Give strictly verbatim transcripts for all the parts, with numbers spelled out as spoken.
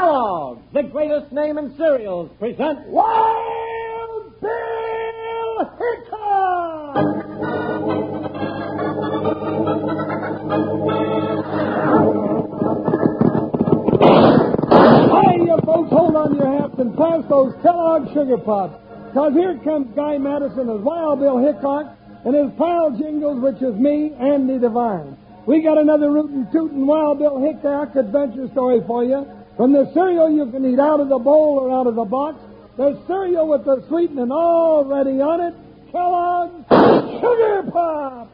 Kellogg's, the greatest name in cereals, present Wild Bill Hickok! Hi, you folks, hold on your hats and pass those Kellogg's Sugar Pops. Because here comes Guy Madison as Wild Bill Hickok and his pal Jingles, which is me, Andy Devine. We got another rootin' tootin' Wild Bill Hickok adventure story for you. From the cereal you can eat out of the bowl or out of the box, there's cereal with the sweetening already on it, Kellogg's Sugar Pops!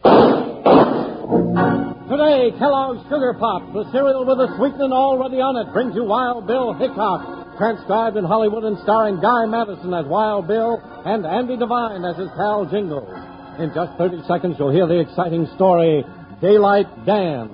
Today, Kellogg's Sugar Pops, the cereal with the sweetening already on it, brings you Wild Bill Hickok, transcribed in Hollywood and starring Guy Madison as Wild Bill and Andy Devine as his pal Jingles. In just thirty seconds, you'll hear the exciting story, Daylight Dam.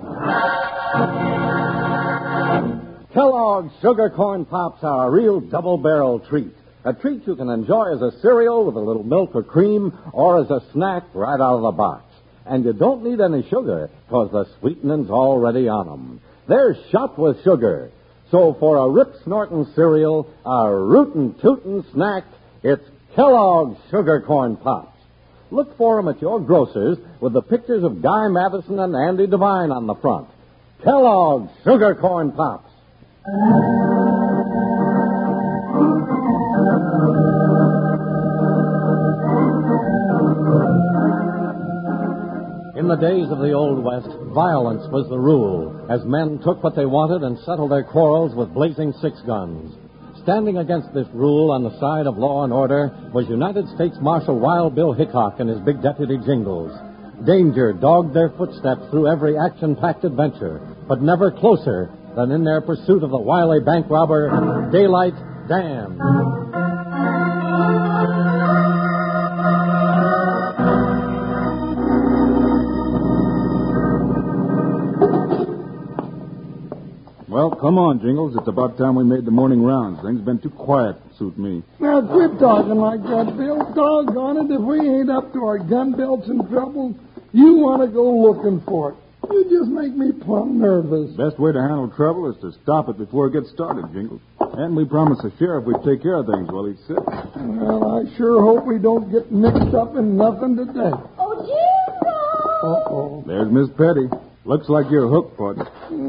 Kellogg's Sugar Corn Pops are a real double-barrel treat. A treat you can enjoy as a cereal with a little milk or cream or as a snack right out of the box. And you don't need any sugar because the sweetening's already on them. They're shot with sugar. So for a rip-snorting cereal, a rootin'-tootin' snack, it's Kellogg's Sugar Corn Pops. Look for them at your grocer's with the pictures of Guy Madison and Andy Devine on the front. Kellogg's Sugar Corn Pops. In the days of the Old West, violence was the rule, as men took what they wanted and settled their quarrels with blazing six guns. Standing against this rule on the side of law and order was United States Marshal Wild Bill Hickok and his big deputy Jingles. Danger dogged their footsteps through every action-packed adventure, but never closer than in their pursuit of the wily bank robber, Daylight Dam. Well, come on, Jingles. It's about time we made the morning rounds. Things been too quiet to suit me. Now, quit talking like that, Bill. Doggone it, if we ain't up to our gun belts in trouble, you want to go looking for it. You just make me plumb nervous. Best way to handle trouble is to stop it before it gets started, Jingles. And we promised the sheriff we'd take care of things while he's sick. Well, I sure hope we don't get mixed up in nothing today. Oh, Jingles! Uh-oh. There's Miss Petty. Looks like you're hooked, partner.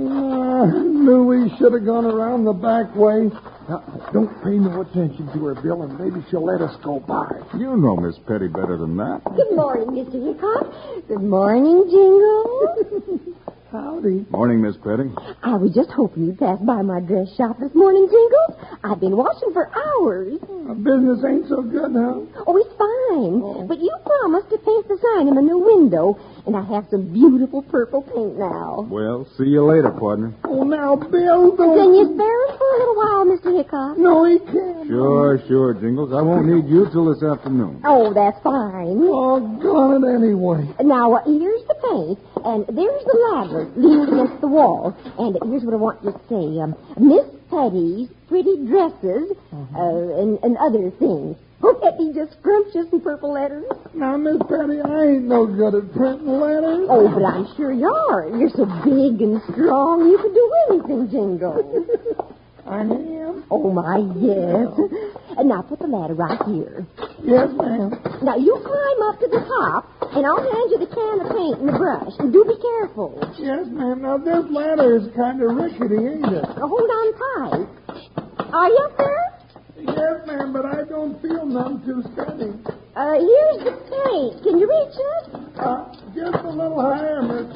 Uh, knew we should have gone around the back way. Now, don't pay no attention to her, Bill, and maybe she'll let us go by. You know Miss Petty better than that. Good morning, Mister Hickok. Good morning, Jingles. Howdy. Morning, Miss Petty. I was just hoping you'd pass by my dress shop this morning, Jingles. I've been watching for hours. Uh, business ain't so good now. Oh, it's fine. Oh. But you promised to paint the sign in my new window, and I have some beautiful purple paint now. Well, see you later, partner. Oh, now, Bill, don't... Can you spare us for a little while, Mister Hickok? No, he can't. Sure, sure, Jingles. I won't need you till this afternoon. Oh, that's fine. Oh, got it anyway. Now, uh, here's the paint, and there's the ladder leaning against the wall. And here's what I want you to say. Um, Miss Petty's pretty dresses uh, and, and other things. Won't that be just scrumptious in purple letters? Now, Miss Petty, I ain't no good at printing letters. Oh, but I'm sure you are. You're so big and strong, you could do anything, Jingle. I am? Oh, my, yes. And now put the ladder right here. Yes, ma'am. Now, you climb up to the top, and I'll hand you the can of paint and the brush. And do be careful. Yes, ma'am. Now, this ladder is kind of rickety, ain't it? Now, hold on tight. Are you up there? Yes, ma'am, but I don't feel none too steady. Uh, here's the paint. Can you reach it? Uh, just a little higher, miss.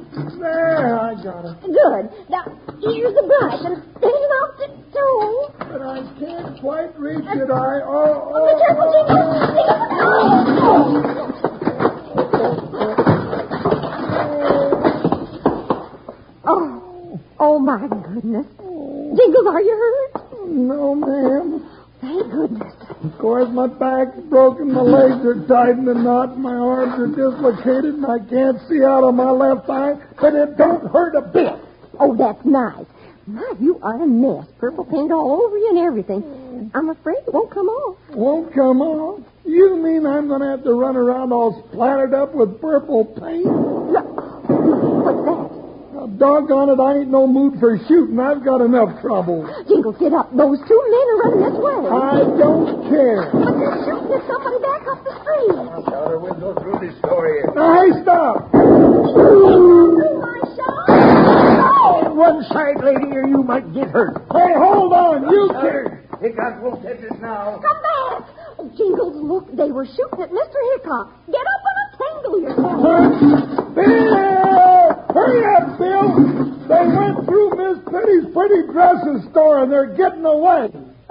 There, I got it. Good. Now, here's the brush, and hang off the toe. But I can't quite reach it. I... Oh, Oh, be careful, Jingle. Oh, oh. Oh, my goodness. Jingles, are you hurt? No, ma'am. Thank goodness. Of course, my back's broken, my legs are tied in a knot, my arms are dislocated, and I can't see out of my left eye, but it don't hurt a bit. Oh, that's nice. My, you are a mess. Purple paint all over you and everything. I'm afraid it won't come off. Won't come off? You mean I'm going to have to run around all splattered up with purple paint? Look. What's that? A Doggone it, I ain't no mood for shooting. I've got enough trouble. Jingles, get up. Those two men are running this way. I don't care. But they're shooting at somebody back up the street. Out the window through this door here. Now, hey, stop. Through my shop. Get one side, lady, or you might get hurt. Hey, hold on. You Sir, they got both headed now. Come back. Oh, Jingles, look, they were shooting at Mister Hickok. Get up and untangle yourself. Bill! Hurry up, Bill! They went through Miss Petty's pretty dresses store and they're getting away.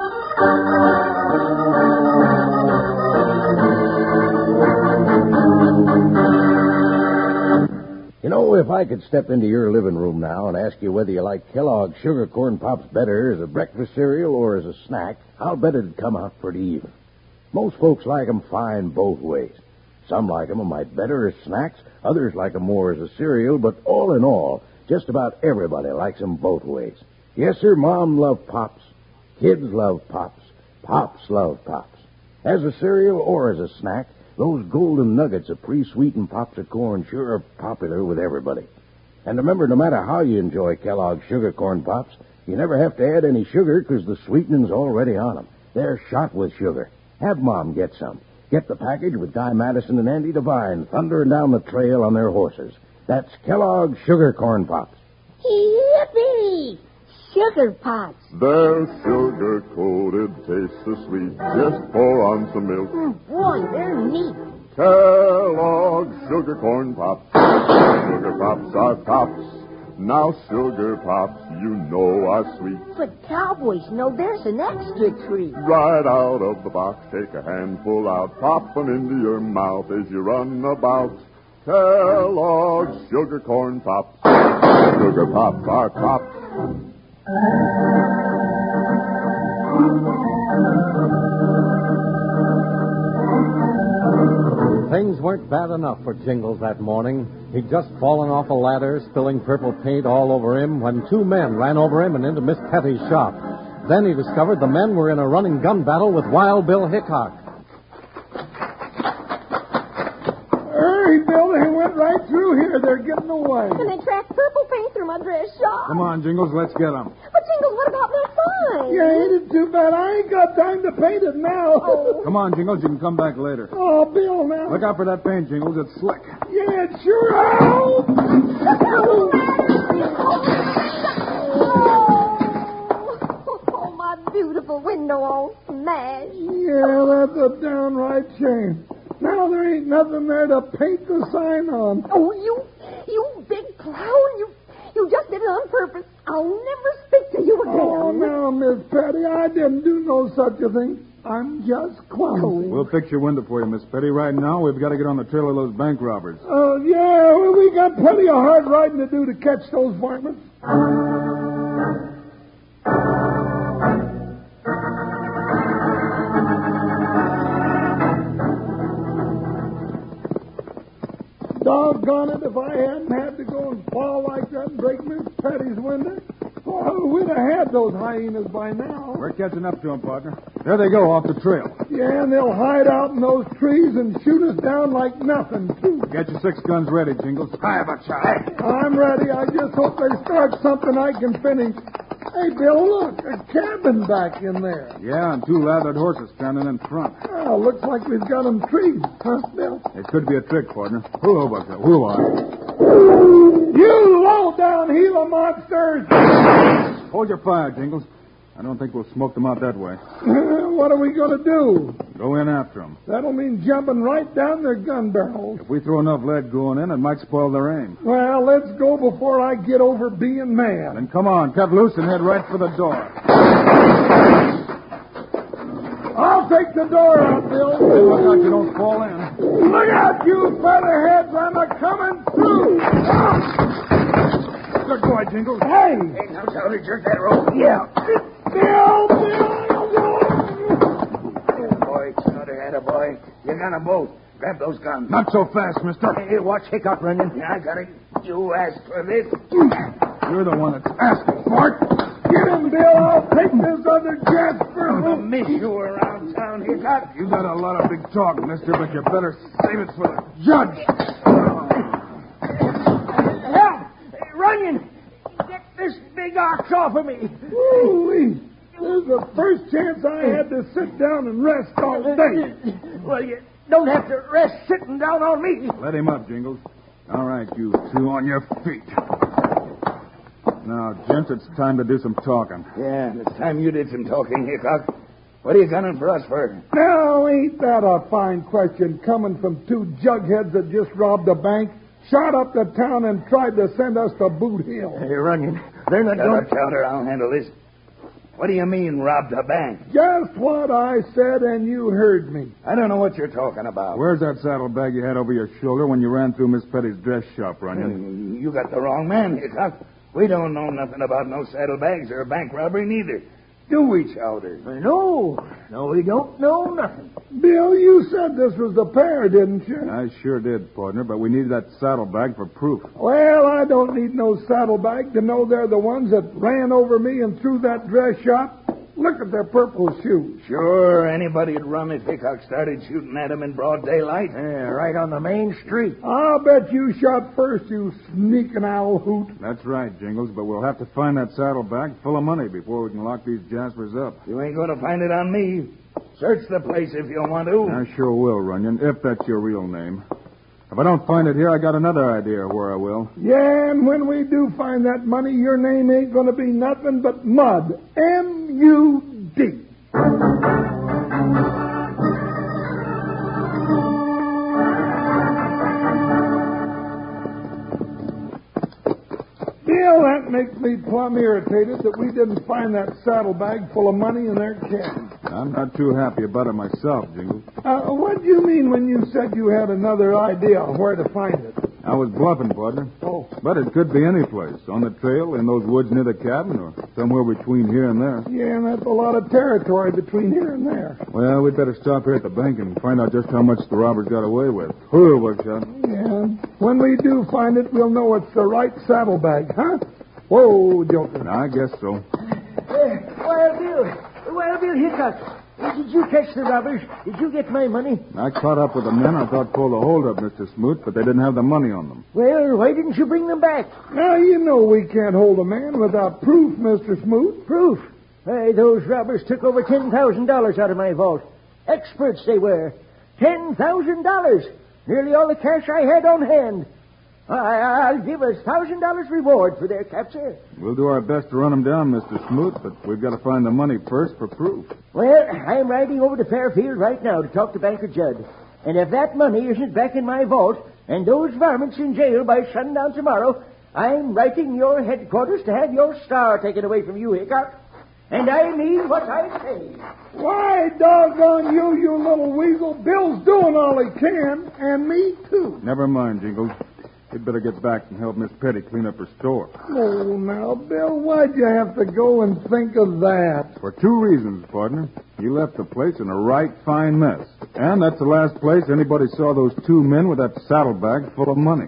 You know, if I could step into your living room now and ask you whether you like Kellogg's Sugar Corn Pops better as a breakfast cereal or as a snack, I'll bet it'd come out pretty even. Most folks like 'em fine both ways. Some like 'em a mite better as snacks, others like 'em more as a cereal, but all in all, just about everybody likes 'em both ways. Yes, sir, Mom loved Pops. Kids love Pops. Pops love Pops. As a cereal or as a snack, those golden nuggets of pre-sweetened Pops of corn sure are popular with everybody. And remember, no matter how you enjoy Kellogg's Sugar Corn Pops, you never have to add any sugar because the sweetening's already on 'em. They're shot with sugar. Have Mom get some. Get the package with Guy Madison and Andy Devine thundering down the trail on their horses. That's Kellogg's Sugar Corn Pops. Yippee! Sugar Pops. They're sugar-coated, taste so sweet. Just pour on some milk. Mm, boy, they're neat. Kellogg's Sugar Corn Pops. Sugar Pops are pops. Now Sugar Pops, you know, are sweet. But cowboys know there's an extra treat. Right out of the box, take a handful out, pop 'em into your mouth as you run about. Kellogg's Sugar Corn Pops. Sugar Pops are pops. Things weren't bad enough for Jingles that morning. He'd just fallen off a ladder, spilling purple paint all over him, when two men ran over him and into Miss Petty's shop. Then he discovered the men were in a running gun battle with Wild Bill Hickok. Hurry, Bill, they went right through here. They're getting away. And they tracked purple paint through my dress shop. Come on, Jingles, let's get them. But Jingles, what about my sign? Yeah, ain't it too bad? I ain't got time to paint it now. Oh. Come on, Jingles, you can come back later. Oh, Bill, now. Look out for that paint, Jingles. It's slick. Yeah, it sure out. Oh, my beautiful window all smashed. Yeah, that's a downright shame. Now there ain't nothing there to paint the sign on. Oh, you, you big clown. You, you just did it on purpose. I'll never speak to you again. Oh, now, Miss Petty, I didn't do no such a thing. I'm just clumsy. We'll fix your window for you, Miss Petty. Right now, we've got to get on the trail of those bank robbers. Oh, uh, yeah, well, we got plenty of hard riding to do to catch those varmints. Doggone it, if I hadn't had to go and fall like that and break Miss Petty's window, well, we'd have had those hyenas by now. We're catching up to them, partner. There they go, off the trail. Yeah, and they'll hide out in those trees and shoot us down like nothing, too. Get your six guns ready, Jingles. Hi, Buckshot. I'm ready. I just hope they start something I can finish. Hey, Bill, look, a cabin back in there. Yeah, and two lathered horses standing in front. Oh, looks like we've got them treed, huh, Bill? It could be a trick, partner. Whoa, Buckshot, whoa. You low-down Gila monsters! Hold your fire, Jingles. I don't think we'll smoke them out that way. What are we going to do? Go in after them. That'll mean jumping right down their gun barrels. If we throw enough lead going in, it might spoil their aim. Well, let's go before I get over being mad. Then come on, cut loose and head right for the door. I'll take the door out, Bill. Hey, look out you don't fall in. Look out, you featherheads. I'm a-coming through. Good boy, Jingles. Hey! Hey, now, Charlie, jerk that rope. Yeah. Bill, Bill! Oh, boy, it's another attaboy. You got them both. Grab those guns. Not so fast, mister. Hey, watch Hickok running. Yeah, I got it. You asked for this. You're the one that's asking for it. Get him, Bill. I'll take this other Jasper. I'm going to miss you around town, Hickok. You got a lot of big talk, mister, but you better save it for the judge. Help! Hey, Runyon! docks off of me. Holy! This is the first chance I had to sit down and rest all day. Well, you don't have to rest sitting down on me. Let him up, Jingles. All right, you two on your feet. Now, gents, it's time to do some talking. Yeah, it's time you did some talking, Hickok. What are you gunning for us for? Now, ain't that a fine question coming from two jugheads that just robbed a bank, shot up the town, and tried to send us to Boot Hill? Hey, Runyon, they're not going to... Chowder, I'll handle this. What do you mean, robbed a bank? Just what I said, and you heard me. I don't know what you're talking about. Where's that saddlebag you had over your shoulder when you ran through Miss Petty's dress shop, Runyon? You got the wrong man, Hickok. We don't know nothing about no saddlebags or bank robbery, neither. Do we, Chowder? No. No, we don't know nothing. Bill, you said this was the pair, didn't you? I sure did, partner, but we need that saddlebag for proof. Well, I don't need no saddlebag to know they're the ones that ran over me and through that dress shop. Look at their purple shoes. Sure, anybody'd run if Hickok started shooting at them in broad daylight. Yeah, right on the main street. I'll bet you shot first, you sneaking owl hoot. That's right, Jingles, but we'll have to find that saddlebag full of money before we can lock these jaspers up. You ain't going to find it on me. Search the place if you want to. I sure will, Runyon, if that's your real name. If I don't find it here, I got another idea where I will. Yeah, and when we do find that money, your name ain't going to be nothing but Mud. M U D. Bill, that makes me plumb irritated that we didn't find that saddlebag full of money in their cabin. I'm not too happy about it myself, Jingles. Uh, what do you mean when you said you had another idea of where to find it? I was bluffing, partner. Oh. But it could be any place. On the trail, in those woods near the cabin, or somewhere between here and there. Yeah, and that's a lot of territory between here and there. Well, we'd better stop here at the bank and find out just how much the robbers got away with. Hurry, Buckshot. Yeah, when we do find it, we'll know it's the right saddlebag, huh? Whoa, Joker. I guess so. Uh, Wild Bill. Wild Bill Hickok. Did you catch the robbers? Did you get my money? I caught up with the men I thought pulled the hold up, Mister Smoot, but they didn't have the money on them. Well, why didn't you bring them back? Now, you know we can't hold a man without proof, Mister Smoot. Proof? Hey, those robbers took over ten thousand dollars out of my vault. Experts they were. ten thousand dollars. Nearly all the cash I had on hand. I, I'll give a one thousand dollars reward for their capture. We'll do our best to run them down, Mister Smoot, but we've got to find the money first for proof. Well, I'm riding over to Fairfield right now to talk to Banker Judd. And if that money isn't back in my vault and those varmints in jail by sundown tomorrow, I'm writing your headquarters to have your star taken away from you, Hickok. And I mean what I say. Why, doggone you, you little weasel. Bill's doing all he can, and me, too. Never mind, Jingles. You'd better get back and help Miss Petty clean up her store. Oh, now, Bill, why'd you have to go and think of that? For two reasons, partner. You left the place in a right fine mess. And that's the last place anybody saw those two men with that saddlebag full of money.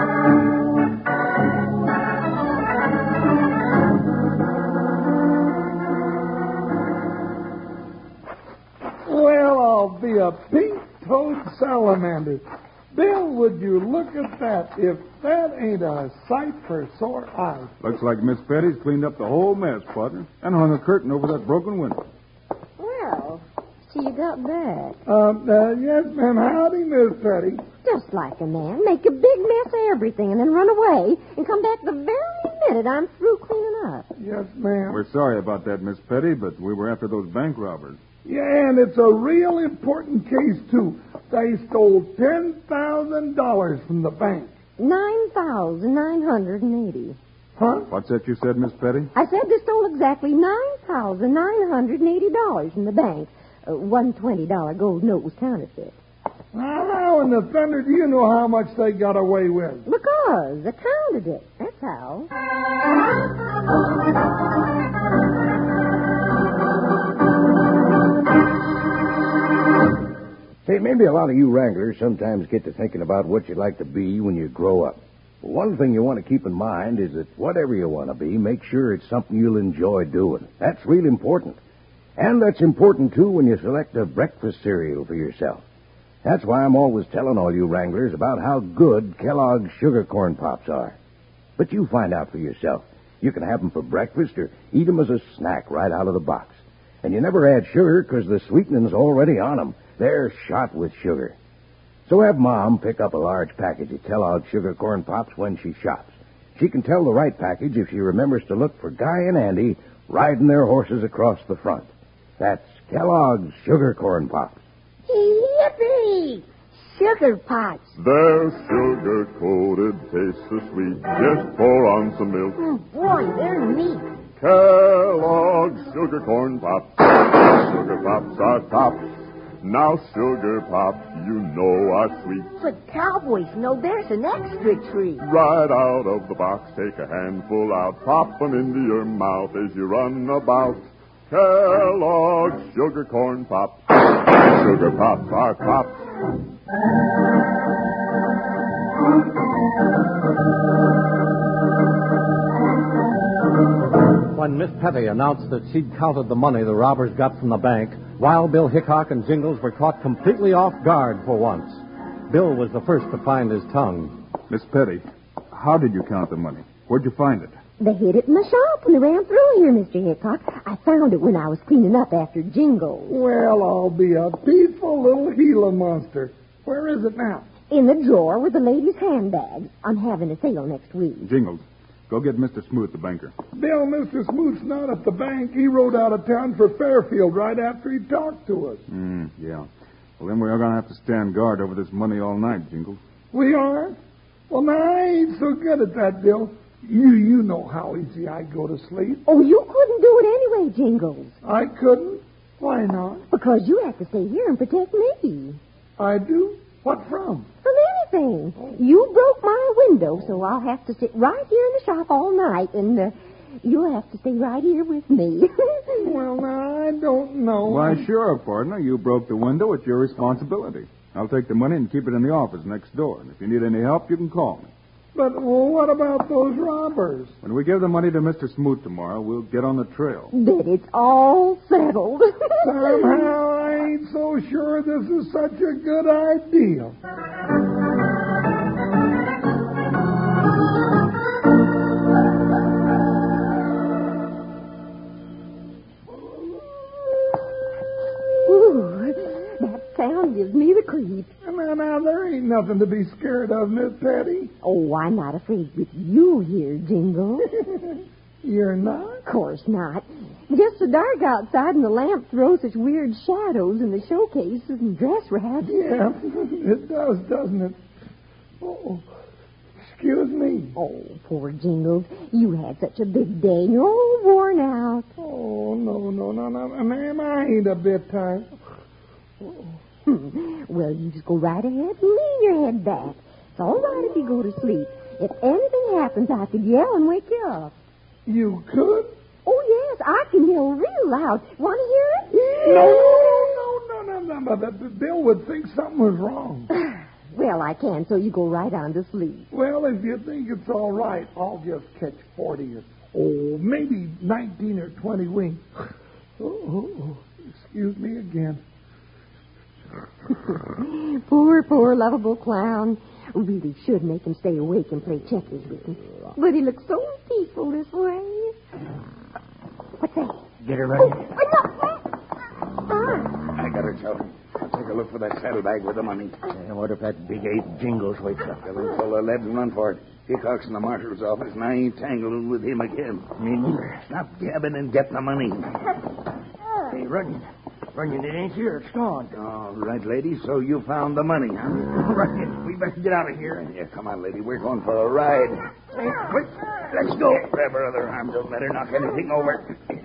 Well, I'll be a pink-toed salamander. Bill, would you look at that? If that ain't a sight for sore eyes. Looks like Miss Petty's cleaned up the whole mess, partner, and hung a curtain over that broken window. Well, so you got back. Uh, uh, yes, ma'am. Howdy, Miss Petty. Just like a man. Make a big mess of everything and then run away and come back the very minute I'm through cleaning up. Yes, ma'am. We're sorry about that, Miss Petty, but we were after those bank robbers. Yeah, and it's a real important case, too. They stole ten thousand dollars from the bank. Nine thousand nine hundred and eighty. Huh? What's that you said, Miss Petty? I said they stole exactly nine thousand nine hundred and eighty dollars from the bank. Uh, one twenty dollar gold note was counterfeit. Now, how in the thunder do you know how much they got away with? Because they counted it. That's how. Say, maybe a lot of you wranglers sometimes get to thinking about what you'd like to be when you grow up. Well, one thing you want to keep in mind is that whatever you want to be, make sure it's something you'll enjoy doing. That's real important. And that's important, too, when you select a breakfast cereal for yourself. That's why I'm always telling all you wranglers about how good Kellogg's Sugar Corn Pops are. But you find out for yourself. You can have 'em for breakfast or eat 'em as a snack right out of the box. And you never add sugar because the sweetening's already on 'em. They're shot with sugar. So have Mom pick up a large package of Kellogg's Sugar Corn Pops when she shops. She can tell the right package if she remembers to look for Guy and Andy riding their horses across the front. That's Kellogg's Sugar Corn Pops. Yippee! Sugar Pops. They're sugar-coated, taste so sweet. Just pour on some milk. Oh, boy, they're neat. Kellogg's Sugar Corn Pops. Sugar Pops are tops. Now Sugar Pops, you know are sweet. But cowboys know there's an extra treat. Right out of the box, take a handful out, pop 'em into your mouth as you run about. Kellogg's Sugar Corn Pops. Sugar Pops are tops. When Miss Petty announced that she'd counted the money the robbers got from the bank, Wild Bill Hickok and Jingles were caught completely off guard for once. Bill was the first to find his tongue. Miss Petty, how did you count the money? Where'd you find it? They hid it in the shop when they ran through here, Mister Hickok. I found it when I was cleaning up after Jingles. Well, I'll be a peaceful little Gila monster. Where is it now? In the drawer with the lady's handbag. I'm having a sale next week. Jingles, go get Mister Smoot, the banker. Bill, Mister Smoot's not at the bank. He rode out of town for Fairfield right after he talked to us. Mm, yeah. Well, then we are going to have to stand guard over this money all night, Jingles. We are? Well, now, I ain't so good at that, Bill. You you know how easy I go to sleep. Oh, you couldn't do it anyway, Jingles. I couldn't? Why not? Because you have to stay here and protect me. I do? What from? From anything. You broke my window, so I'll have to sit right here in the shop all night, and uh, you'll have to stay right here with me. Well, now, I don't know. Why, sure, partner. You broke the window. It's your responsibility. I'll take the money and keep it in the office next door. And if you need any help, you can call me. But well, what about those robbers? When we give the money to Mister Smoot tomorrow, we'll get on the trail. Then it's all settled. Somehow I ain't so sure this is such a good idea. Ooh, that sound gives me the creeps. Now, now, there ain't nothing to be scared of, Miss Petty. Oh, I'm not afraid with you here, Jingle. You're not? Of course not. Just so dark outside, and the lamp throws such weird shadows in the showcases and dress racks. Yeah, it does, doesn't it? Oh, excuse me. Oh, poor Jingles. You had such a big day, and you're all worn out. Oh, no, no, no, no, ma'am, I ain't a bit tired. Oh. Hmm. Well, you just go right ahead and lean your head back. It's all right if you go to sleep. If anything happens, I could yell and wake you up. You could? Oh, yes, I can yell real loud. Want to hear it? No, no, no, no, no, no. The Bill would think something was wrong. Well, I can, so you go right on to sleep. Well, if you think it's all right, I'll just catch forty or, oh, maybe nineteen or twenty winks. Oh, oh, oh. Excuse me again. Poor, poor, lovable clown. We really should make him stay awake and play checkers with him. But he looks so peaceful this way. What's that? Get her running. Oh, no. Ah. I got her, Joe. I'll take a look for that saddlebag with the money. And what if that big ape Jingles wakes up? Tell him full of lead and run for it. Hickok's in the marshal's office, and I ain't tangled with him again. Me neither. Stop gabbing and get the money. Hey, Runyon. Runyon, it ain't here. It's gone. All right, lady, so you found the money, huh? Runyon, we better get out of here. Yeah, come on, lady. We're going for a ride. Hey, quick. Let's go. Grab her other arm. Don't let her knock anything over.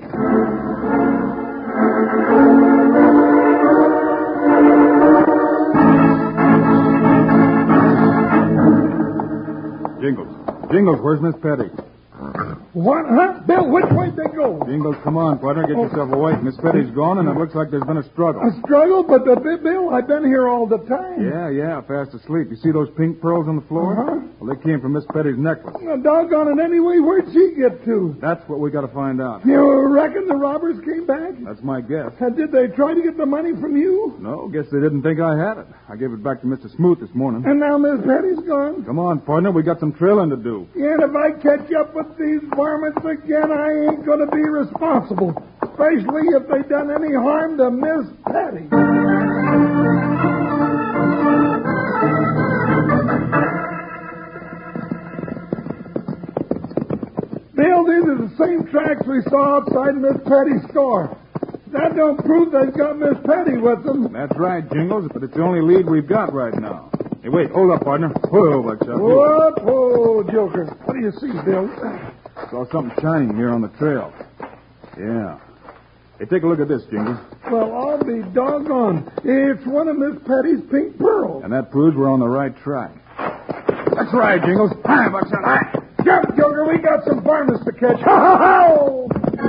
Jingles. Jingles, where's Miss Petty? What, huh? Bill, which way'd they go? Jingles, come on, partner. Get yourself awake. Miss Petty's gone, and it looks like there's been a struggle. A struggle? But, uh, Bill, I've been here all the time. Yeah, yeah, fast asleep. You see those pink pearls on the floor? Uh-huh. Well, they came from Miss Petty's necklace. Now, doggone it, anyway, where'd she get to? That's what we got to find out. You reckon the robbers came back? That's my guess. Uh, did they try to get the money from you? No, guess they didn't think I had it. I gave it back to Mister Smoot this morning. And now Miss Petty's gone? Come on, partner. We got some trailing to do. Yeah, and if I catch up with these varmints again, I ain't going to be responsible, especially if they done any harm to Miss Patty. Bill, these are the same tracks we saw outside Miss Patty's store. That don't prove they've got Miss Patty with them. That's right, Jingles, but it's the only lead we've got right now. Hey, wait, hold up, partner. Whoa, Buckshot. What? Whoa, Joker. What do you see, Bill? Saw something shining here on the trail. Yeah. Hey, take a look at this, Jingles. Well, I'll be doggone. It's one of Miss Patty's pink pearls. And that proves we're on the right track. That's right, Jingles. Hi, Buckshot. Hi. Jump, Joker. We got some varmints to catch. Ha, ha, ha!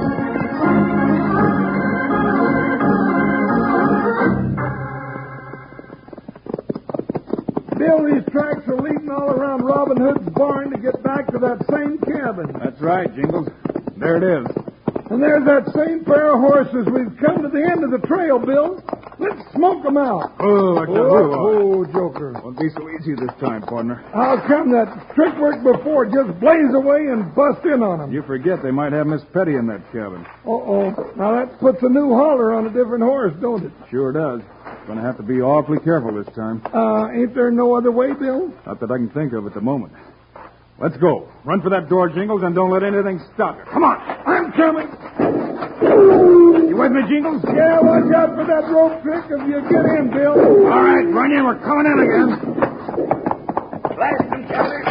Bill, these tracks are leading all around Robin Hood's barn to get back to that same cabin. That's right, Jingles. There it is. And there's that same pair of horses. We've come to the end of the trail, Bill. Let's smoke them out. Oh, Buckshot. Oh, oh, Joker. Won't be so easy this time, partner. How come that trick worked before? Just blaze away and bust in on them. You forget they might have Miss Petty in that cabin. Uh-oh. Now that puts a new holler on a different horse, don't it? Sure does. Going to have to be awfully careful this time. Uh, ain't there no other way, Bill? Not that I can think of at the moment. Let's go. Run for that door, Jingles, and don't let anything stop you. Come on. I'm coming. You with me, Jingles? Yeah, watch out for that rope trick if you get in, Bill. All right, run in. We're coming in again. Blast them, Chowder.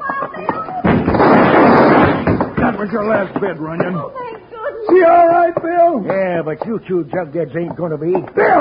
That was your last bid, Runyon. Oh, thank goodness. She all right, Bill? Yeah, but you two jugheads ain't going to be. Bill!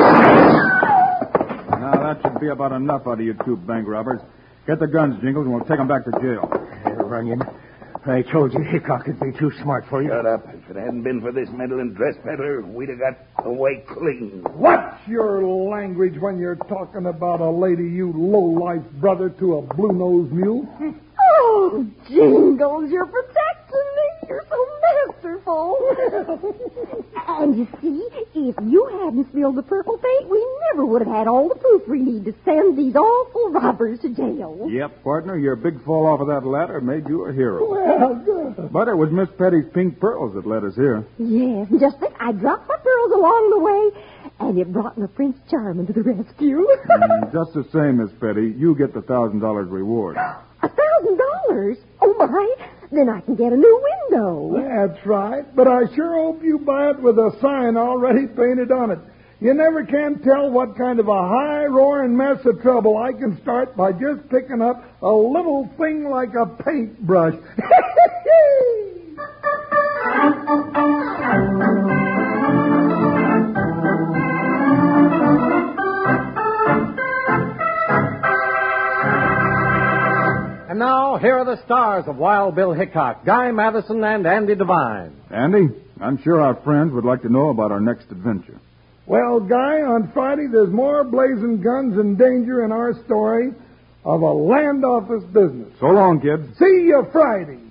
Now, that should be about enough out of you two bank robbers. Get the guns, Jingles, and we'll take them back to jail. Hey, Runyon, I told you Hickok would be too smart for you. Shut up. If it hadn't been for this meddling dress peddler, we'd have got away clean. What's your language when you're talking about a lady, you low-life brother to a blue-nosed mule? Oh, Jingles, you're protecting me. You're so masterful. And you see, if you hadn't spilled the purple paint, we never would have had all the proof we need to send these awful robbers to jail. Yep, partner, your big fall off of that ladder made you a hero. Well, good. But it was Miss Petty's pink pearls that led us here. Yes, and just think, I dropped my pearls along the way, and it brought my Prince Charming to the rescue. Mm, just the same, Miss Petty, you get the thousand dollars reward. A thousand dollars? Oh, my. Then I can get a new window. That's right. But I sure hope you buy it with a sign already painted on it. You never can tell what kind of a high-roaring mess of trouble I can start by just picking up a little thing like a paintbrush. And now, here are the stars of Wild Bill Hickok, Guy Madison and Andy Devine. Andy, I'm sure our friends would like to know about our next adventure. Well, Guy, on Friday there's more blazing guns and danger in our story of a land office business. So long, kids. See you Friday.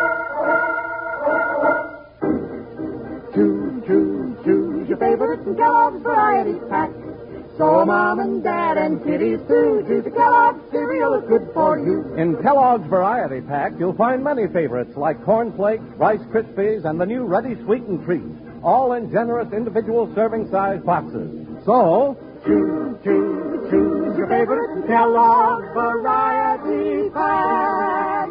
Choose, choose, choose your favorite Kellogg's Variety Pack. So Mom and Dad and kiddies too. Choose the Kellogg's cereal, it's good for you. In Kellogg's Variety Pack, you'll find many favorites like Corn Flakes, Rice Krispies, and the new Ready Sweetened Treats, all in generous individual serving size boxes. So, choose, choose, choose your favorite Kellogg's Variety Pack.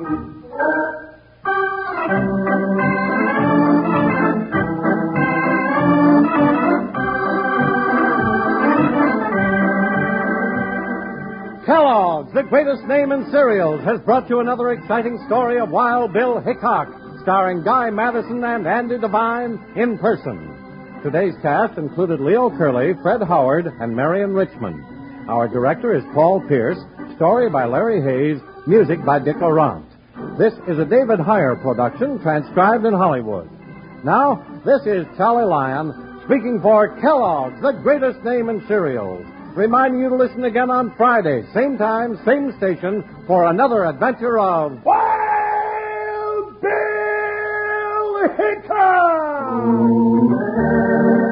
Kellogg's, the greatest name in cereals, has brought you another exciting story of Wild Bill Hickok, starring Guy Madison and Andy Devine in person. Today's cast included Leo Curley, Fred Howard, and Marion Richmond. Our director is Paul Pierce, story by Larry Hayes, music by Dick Laurent. This is a David Heyer production, transcribed in Hollywood. Now, this is Charlie Lyon, speaking for Kellogg's, the greatest name in cereals, reminding you to listen again on Friday, same time, same station, for another adventure of Wild Bill Hickok!